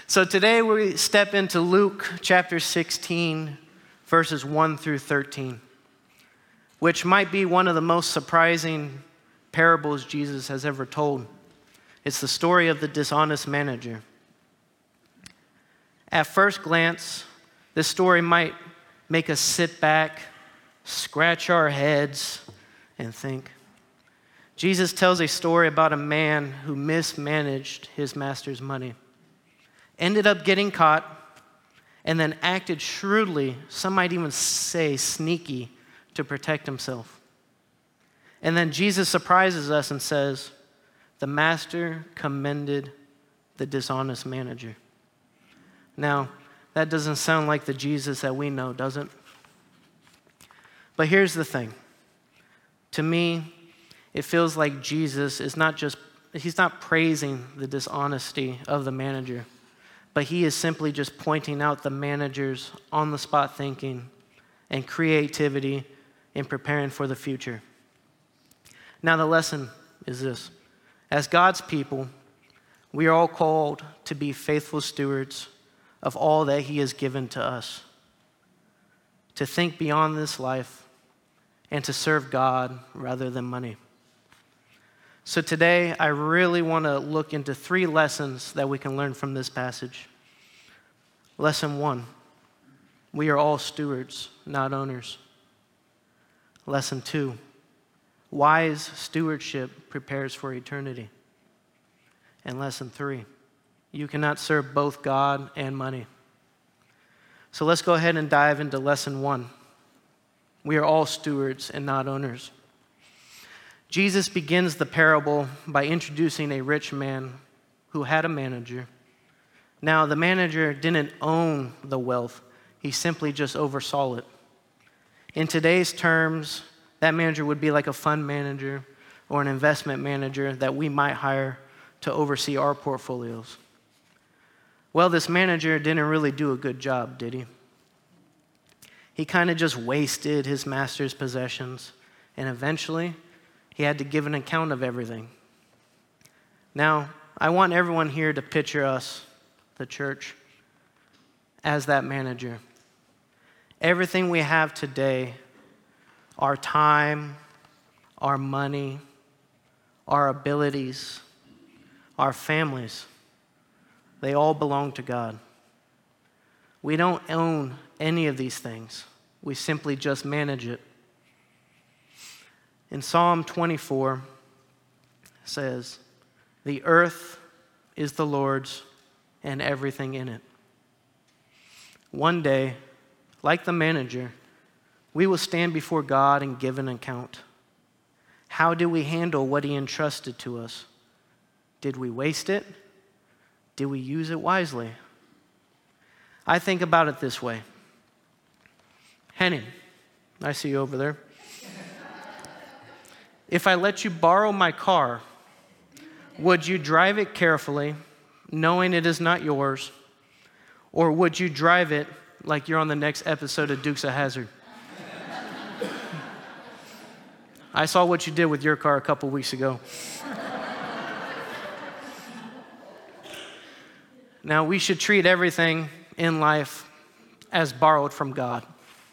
So today we step into Luke chapter 16, verses 1 through 13, which might be one of the most surprising parables Jesus has ever told. It's the story of the dishonest manager. At first glance, this story might make us sit back, scratch our heads, and think. Jesus tells a story about a man who mismanaged his master's money, ended up getting caught, and then acted shrewdly, some might even say sneaky, to protect himself. And then Jesus surprises us and says, the master commended the dishonest manager. Now, that doesn't sound like the Jesus that we know, does it? But here's the thing. To me, it feels like Jesus is he's not praising the dishonesty of the manager, but he is simply just pointing out the manager's on-the-spot thinking and creativity in preparing for the future. Now, the lesson is this. As God's people, we are all called to be faithful stewards of all that he has given to us, to think beyond this life and to serve God rather than money. So today, I really want to look into 3 lessons that we can learn from this passage. Lesson 1, we are all stewards, not owners. Lesson 2, wise stewardship prepares for eternity. And lesson 3, you cannot serve both God and money. So let's go ahead and dive into lesson 1. We are all stewards and not owners. Jesus begins the parable by introducing a rich man who had a manager. Now, the manager didn't own the wealth. He simply just oversaw it. In today's terms, that manager would be like a fund manager or an investment manager that we might hire to oversee our portfolios. Well, this manager didn't really do a good job, did he? He kind of just wasted his master's possessions, and eventually he had to give an account of everything. Now, I want everyone here to picture us, the church, as that manager. Everything we have today, our time, our money, our abilities, our families, they all belong to God. We don't own any of these things. We simply just manage it. In Psalm 24, it says, "The earth is the Lord's and everything in it." One day, like the manager, we will stand before God and give an account. How did we handle what he entrusted to us? Did we waste it? Did we use it wisely? I think about it this way. Henning, I see you over there. If I let you borrow my car, would you drive it carefully, knowing it is not yours, or would you drive it like you're on the next episode of Dukes of Hazzard? I saw what you did with your car a couple weeks ago. Now, we should treat everything in life as borrowed from God.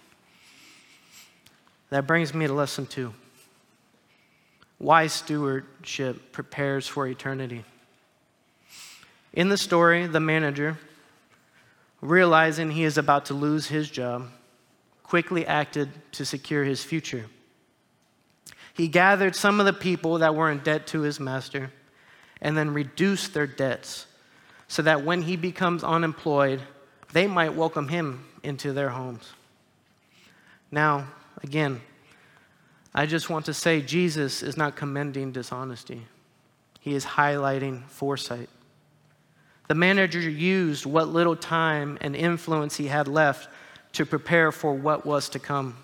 That brings me to lesson 2. Wise stewardship prepares for eternity. In the story, the manager, realizing he is about to lose his job, quickly acted to secure his future. He gathered some of the people that were in debt to his master and then reduced their debts so that when he becomes unemployed, they might welcome him into their homes. Now, again, I just want to say Jesus is not commending dishonesty. He is highlighting foresight. The manager used what little time and influence he had left to prepare for what was to come.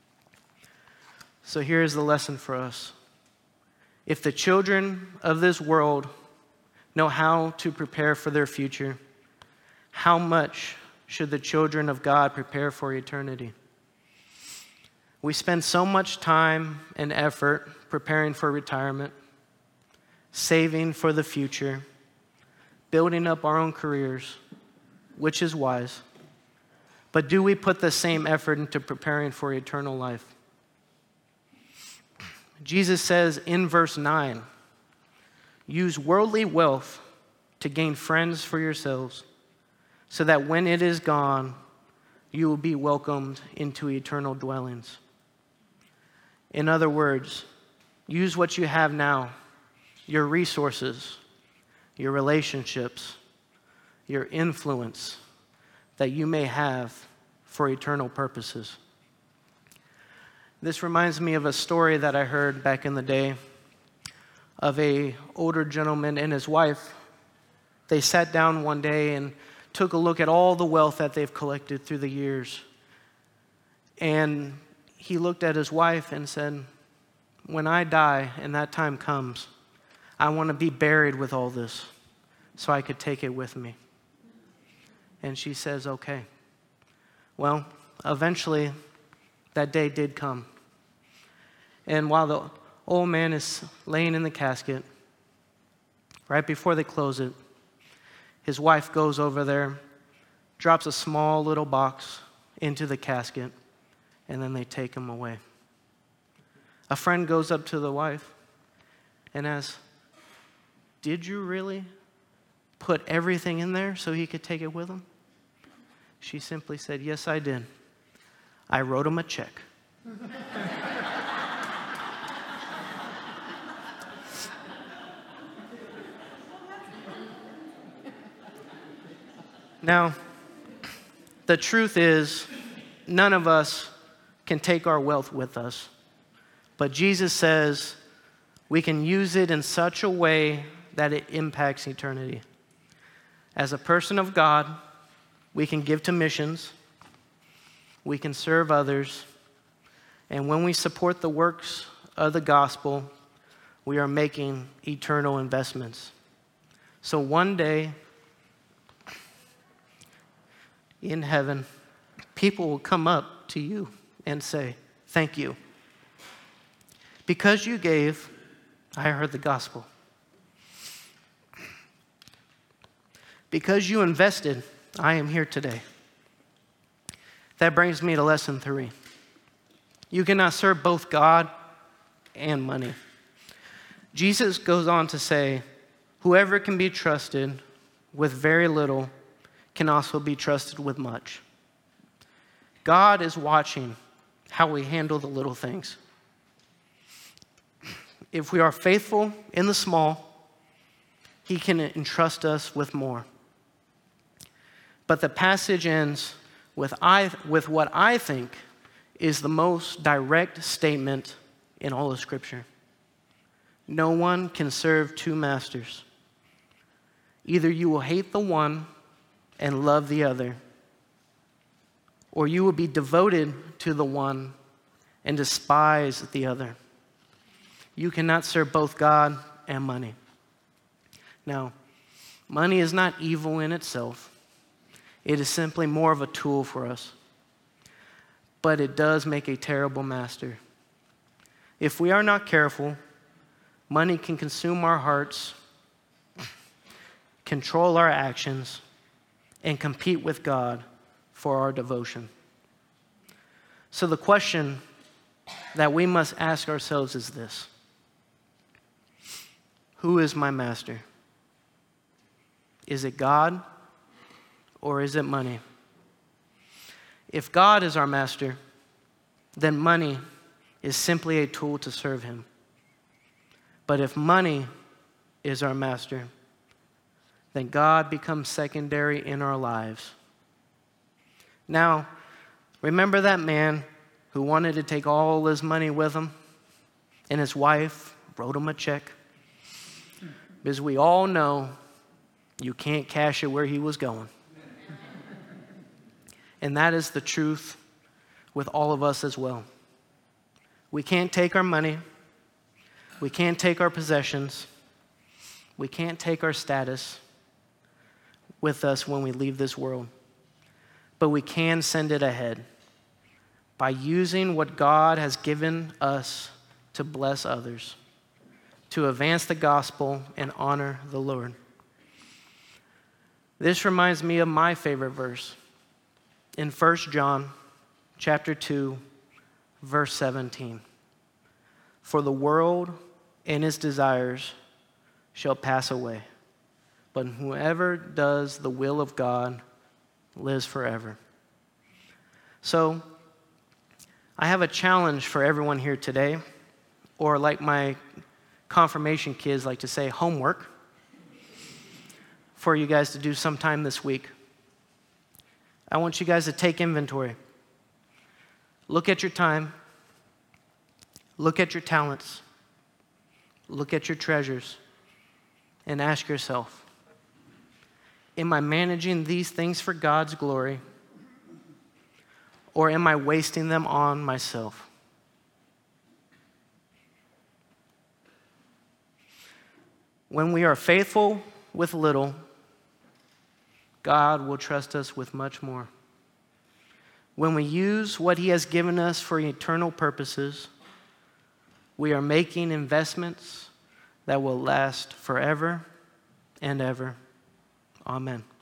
So here's the lesson for us. If the children of this world know how to prepare for their future, how much should the children of God prepare for eternity? We spend so much time and effort preparing for retirement, saving for the future, building up our own careers, which is wise, but do we put the same effort into preparing for eternal life? Jesus says in verse 9, use worldly wealth to gain friends for yourselves, so that when it is gone, you will be welcomed into eternal dwellings. In other words, use what you have now, your resources, your relationships, your influence that you may have for eternal purposes. This reminds me of a story that I heard back in the day of an older gentleman and his wife. They sat down one day and took a look at all the wealth that they've collected through the years. And he looked at his wife and said, when I die and that time comes, I want to be buried with all this so I could take it with me. And she says, okay. Well, eventually that day did come. And while the old man is laying in the casket, right before they close it, his wife goes over there, drops a small little box into the casket, and then they take him away. A friend goes up to the wife and asks, did you really put everything in there so he could take it with him? She simply said, yes, I did. I wrote him a check. Now, the truth is, none of us can take our wealth with us. But Jesus says we can use it in such a way that it impacts eternity. As a person of God, we can give to missions, we can serve others, and when we support the works of the gospel, we are making eternal investments. So one day, in heaven, people will come up to you and say, thank you. Because you gave, I heard the gospel. Because you invested, I am here today. That brings me to lesson 3. You cannot serve both God and money. Jesus goes on to say, whoever can be trusted with very little can also be trusted with much. God is watching how we handle the little things. If we are faithful in the small, he can entrust us with more. But the passage ends with what I think is the most direct statement in all of Scripture. No one can serve two masters. Either you will hate the one and love the other, or you will be devoted to the one and despise the other. You cannot serve both God and money. Now, money is not evil in itself. It is simply more of a tool for us. But it does make a terrible master. If we are not careful, money can consume our hearts, control our actions, and compete with God for our devotion. So the question that we must ask ourselves is this: who is my master? Is it God or is it money? If God is our master, then money is simply a tool to serve him. But if money is our master, then God becomes secondary in our lives. Now, remember that man who wanted to take all his money with him, and his wife wrote him a check? Because we all know you can't cash it where he was going. And that is the truth with all of us as well. We can't take our money. We can't take our possessions. We can't take our status with us when we leave this world. But we can send it ahead by using what God has given us to bless others, to advance the gospel and honor the Lord. This reminds me of my favorite verse in 1 John chapter 2, verse 17. For the world and its desires shall pass away, but whoever does the will of God lives forever. So, I have a challenge for everyone here today, or like my confirmation kids like to say, homework, for you guys to do sometime this week. I want you guys to take inventory. Look at your time. Look at your talents. Look at your treasures. And ask yourself, am I managing these things for God's glory? Or am I wasting them on myself? When we are faithful with little, God will trust us with much more. When we use what He has given us for eternal purposes, we are making investments that will last forever and ever. Amen.